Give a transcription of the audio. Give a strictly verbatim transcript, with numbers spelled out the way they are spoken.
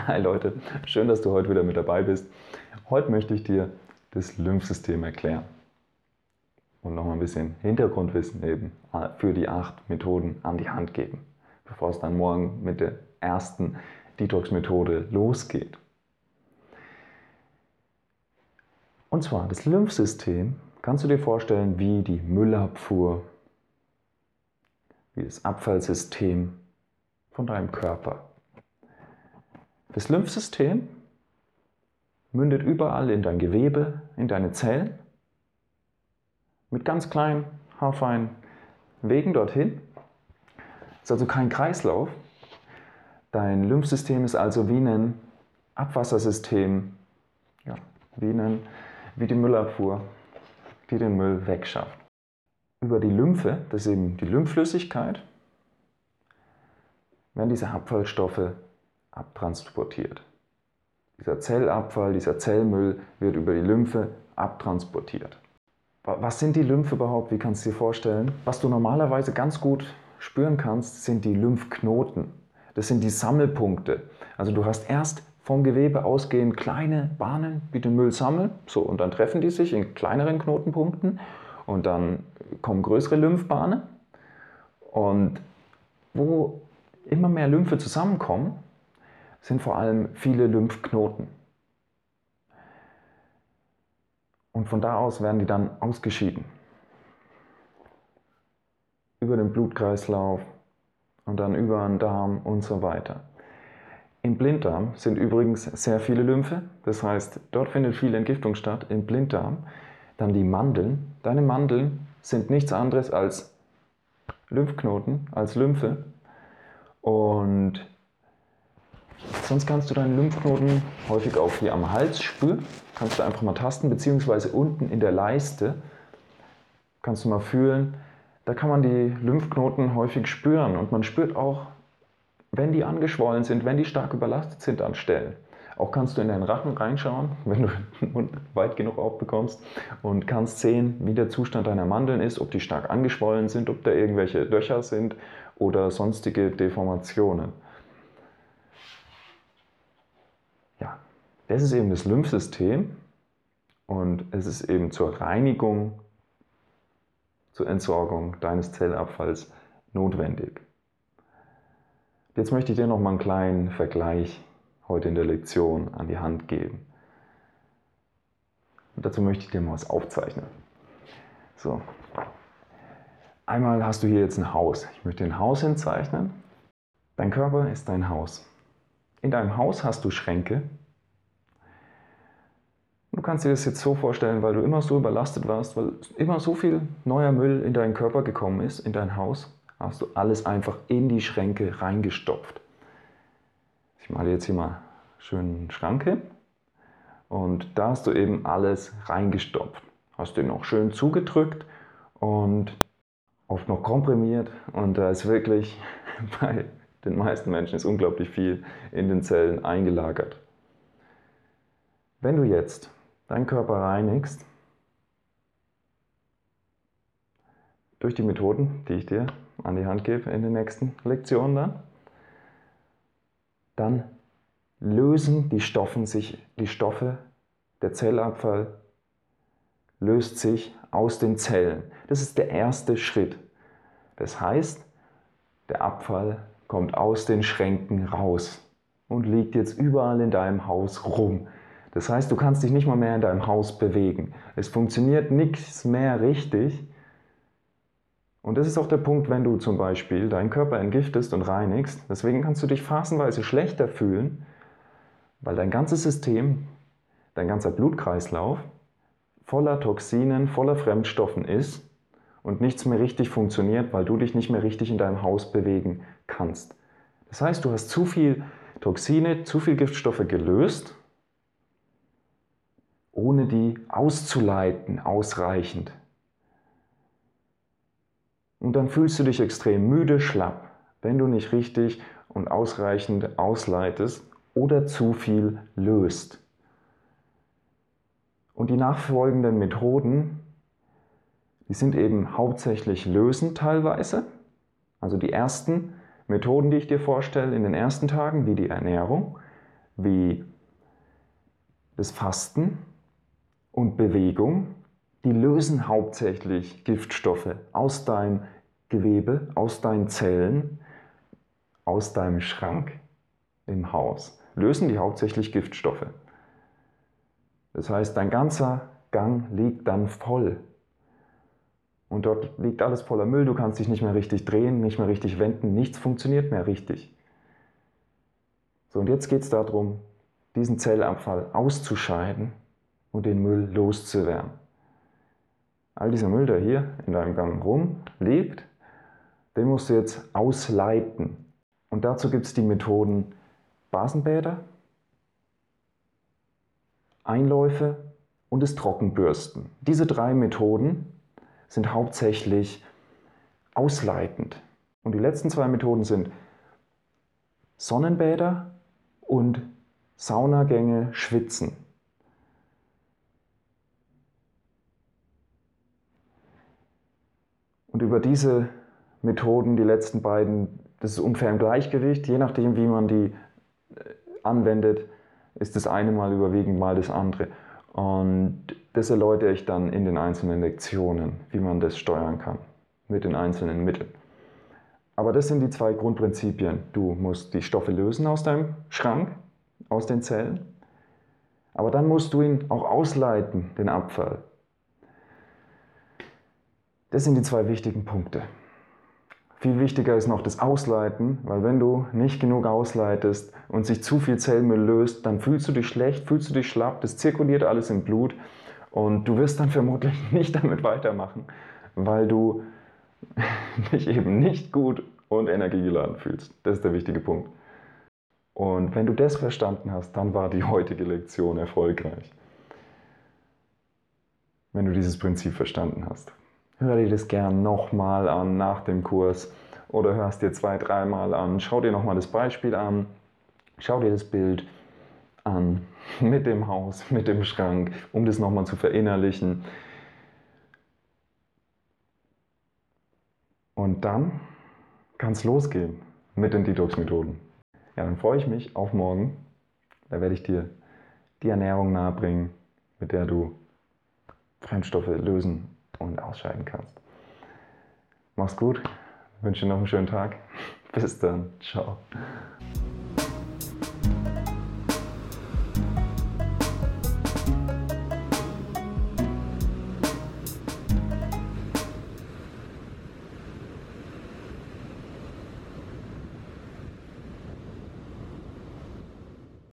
Hi Leute, schön, dass du heute wieder mit dabei bist. Heute möchte ich dir das Lymphsystem erklären und noch mal ein bisschen Hintergrundwissen eben für die acht Methoden an die Hand geben, bevor es dann morgen mit der ersten Detox-Methode losgeht. Und zwar das Lymphsystem kannst du dir vorstellen wie die Müllabfuhr, wie das Abfallsystem von deinem Körper. Das Lymphsystem mündet überall in dein Gewebe, in deine Zellen, mit ganz kleinen, haarfeinen Wegen dorthin. Es ist also kein Kreislauf. Dein Lymphsystem ist also wie ein Abwassersystem, ja, wie, ein, wie die Müllabfuhr, die den Müll wegschafft. Über die Lymphe, das ist eben die Lymphflüssigkeit, werden diese Abfallstoffe abtransportiert. Dieser Zellabfall, dieser Zellmüll wird über die Lymphe abtransportiert. Was sind die Lymphe überhaupt? Wie kannst du dir vorstellen? Was du normalerweise ganz gut spüren kannst, sind die Lymphknoten. Das sind die Sammelpunkte. Also du hast erst vom Gewebe ausgehend kleine Bahnen, die den Müll sammeln. So, und dann treffen die sich in kleineren Knotenpunkten und dann kommen größere Lymphbahnen. Und wo immer mehr Lymphe zusammenkommen, sind vor allem viele Lymphknoten. Und von da aus werden die dann ausgeschieden. Über den Blutkreislauf und dann über den Darm und so weiter. Im Blinddarm sind übrigens sehr viele Lymphe, das heißt, dort findet viel Entgiftung statt, im Blinddarm. Dann die Mandeln. Deine Mandeln sind nichts anderes als Lymphknoten, als Lymphe. Und sonst kannst du deinen Lymphknoten häufig auch hier am Hals spüren. Kannst du einfach mal tasten, beziehungsweise unten in der Leiste kannst du mal fühlen. Da kann man die Lymphknoten häufig spüren und man spürt auch, wenn die angeschwollen sind, wenn die stark überlastet sind an Stellen. Auch kannst du in deinen Rachen reinschauen, wenn du den Mund weit genug aufbekommst und kannst sehen, wie der Zustand deiner Mandeln ist, ob die stark angeschwollen sind, ob da irgendwelche Löcher sind oder sonstige Deformationen. Ja, das ist eben das Lymphsystem und es ist eben zur Reinigung, zur Entsorgung deines Zellabfalls notwendig. Jetzt möchte ich dir noch mal einen kleinen Vergleich heute in der Lektion an die Hand geben. Und dazu möchte ich dir mal was aufzeichnen. So. Einmal hast du hier jetzt ein Haus. Ich möchte ein Haus hinzeichnen. Dein Körper ist dein Haus. In deinem Haus hast du Schränke. Du kannst dir das jetzt so vorstellen, weil du immer so überlastet warst, weil immer so viel neuer Müll in deinen Körper gekommen ist, in dein Haus, hast du alles einfach in die Schränke reingestopft. Ich male jetzt hier mal schön einen Schrank hin und da hast du eben alles reingestopft. Hast den noch schön zugedrückt und oft noch komprimiert und da ist wirklich bei den meisten Menschen ist unglaublich viel in den Zellen eingelagert. Wenn du jetzt deinen Körper reinigst, durch die Methoden, die ich dir an die Hand gebe in den nächsten Lektionen dann, dann lösen die Stoffe sich, die Stoffe, der Zellabfall löst sich aus den Zellen. Das ist der erste Schritt. Das heißt, der Abfall kommt aus den Schränken raus und liegt jetzt überall in deinem Haus rum. Das heißt, du kannst dich nicht mal mehr in deinem Haus bewegen. Es funktioniert nichts mehr richtig. Und das ist auch der Punkt, wenn du zum Beispiel deinen Körper entgiftest und reinigst. Deswegen kannst du dich phasenweise schlechter fühlen, weil dein ganzes System, dein ganzer Blutkreislauf voller Toxinen, voller Fremdstoffen ist und nichts mehr richtig funktioniert, weil du dich nicht mehr richtig in deinem Haus bewegen kannst. Das heißt, du hast zu viel Toxine, zu viel Giftstoffe gelöst, ohne die auszuleiten, ausreichend. Und dann fühlst du dich extrem müde, schlapp, wenn du nicht richtig und ausreichend ausleitest oder zu viel löst. Und die nachfolgenden Methoden, die sind eben hauptsächlich lösen teilweise. Also die ersten Methoden, die ich dir vorstelle in den ersten Tagen, wie die Ernährung, wie das Fasten und Bewegung, die lösen hauptsächlich Giftstoffe aus deinem Gewebe, aus deinen Zellen, aus deinem Schrank im Haus. Lösen die hauptsächlich Giftstoffe. Das heißt, dein ganzer Gang liegt dann voll. Und dort liegt alles voller Müll, du kannst dich nicht mehr richtig drehen, nicht mehr richtig wenden, nichts funktioniert mehr richtig. So, und jetzt geht es darum, diesen Zellabfall auszuscheiden und den Müll loszuwerden. All dieser Müll, der hier in deinem Gang rumliegt, den musst du jetzt ausleiten. Und dazu gibt es die Methoden Basenbäder, Einläufe und das Trockenbürsten. Diese drei Methoden sind hauptsächlich ausleitend. Und die letzten zwei Methoden sind Sonnenbäder und Saunagänge, Schwitzen. Und über diese Methoden, die letzten beiden, das ist ungefähr im Gleichgewicht, je nachdem wie man die anwendet, ist das eine mal überwiegend, mal das andere. Und das erläutere ich dann in den einzelnen Lektionen, wie man das steuern kann, mit den einzelnen Mitteln. Aber das sind die zwei Grundprinzipien. Du musst die Stoffe lösen aus deinem Schrank, aus den Zellen, aber dann musst du ihn auch ausleiten, den Abfall. Das sind die zwei wichtigen Punkte. Viel wichtiger ist noch das Ausleiten, weil wenn du nicht genug ausleitest und sich zu viel Zellmüll löst, dann fühlst du dich schlecht, fühlst du dich schlapp, das zirkuliert alles im Blut und du wirst dann vermutlich nicht damit weitermachen, weil du dich eben nicht gut und energiegeladen fühlst. Das ist der wichtige Punkt. Und wenn du das verstanden hast, dann war die heutige Lektion erfolgreich. Wenn du dieses Prinzip verstanden hast. Hör dir das gern nochmal an nach dem Kurs oder hörst dir zwei, dreimal an. Schau dir nochmal das Beispiel an. Schau dir das Bild an mit dem Haus, mit dem Schrank, um das nochmal zu verinnerlichen. Und dann kann es losgehen mit den Detox-Methoden. Ja, dann freue ich mich auf morgen. Da werde ich dir die Ernährung nahebringen, mit der du Fremdstoffe lösen und ausscheiden kannst. Mach's gut, wünsche dir noch einen schönen Tag. Bis dann, ciao.